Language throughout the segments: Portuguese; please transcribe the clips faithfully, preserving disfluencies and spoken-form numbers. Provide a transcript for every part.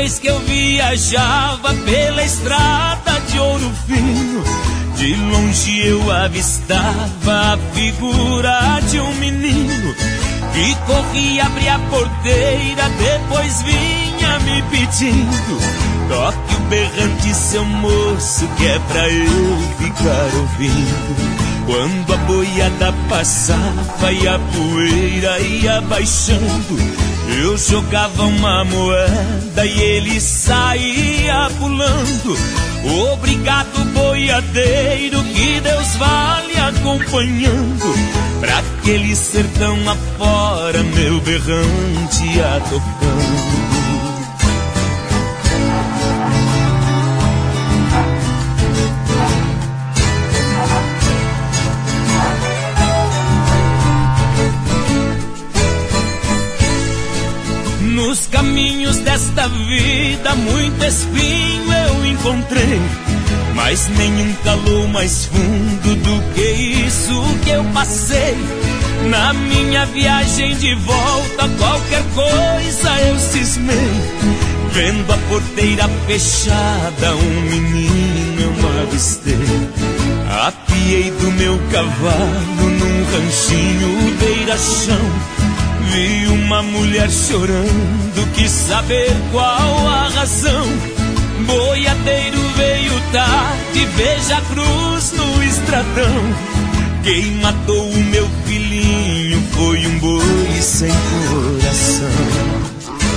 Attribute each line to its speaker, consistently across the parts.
Speaker 1: vez que eu viajava pela estrada de Ouro Fino, de longe eu avistava a figura de um menino que corria, abria a porteira, depois vinha me pedindo: toque o berrante, seu moço, que é pra eu ficar ouvindo. Quando a boiada passava e a poeira ia baixando, eu jogava uma moeda e ele saía pulando. Obrigado, boiadeiro, que Deus vá lhe acompanhando. Pra aquele sertão afora, meu berrante ia tocando. Nos caminhos desta vida muito espinho eu encontrei, mas nenhum calou mais fundo do que isso que eu passei. Na minha viagem de volta qualquer coisa eu cismei, vendo a porteira fechada um menino eu avistei. Apiei do meu cavalo num ranchinho beira-chão, vi uma mulher chorando, quis saber qual a razão. Boiadeiro veio tarde, veja a cruz no estradão. Quem matou o meu filhinho foi um boi sem coração.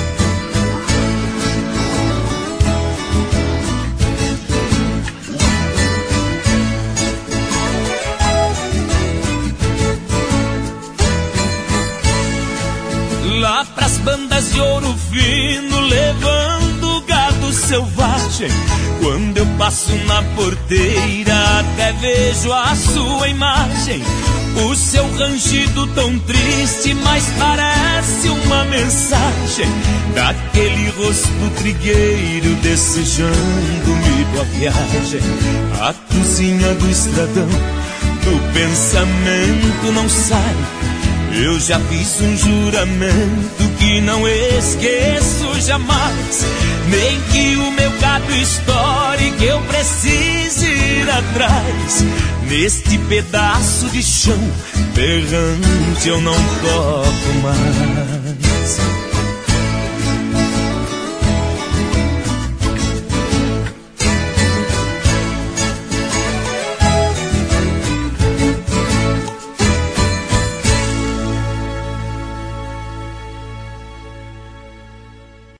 Speaker 1: Lá pras bandas de Ouro Fino, levando gado selvagem, quando eu passo na porteira até vejo a sua imagem. O seu rangido tão triste, mas parece uma mensagem daquele rosto trigueiro desejando-me boa viagem. A cruzinha do estradão do pensamento não sai. Eu já fiz um juramento que não esqueço jamais, nem que o meu gado estoure, que eu precise ir atrás. Neste pedaço de chão berrante eu não toco mais.